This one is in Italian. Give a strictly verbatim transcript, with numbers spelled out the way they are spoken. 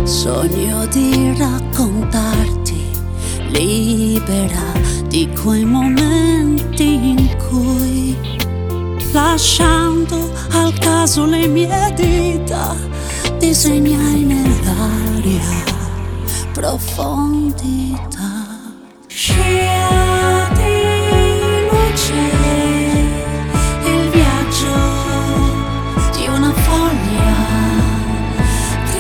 Sogno di raccontarti, libera di quei momenti in cui, lasciando al caso le mie dita, disegnai nell'aria profondità.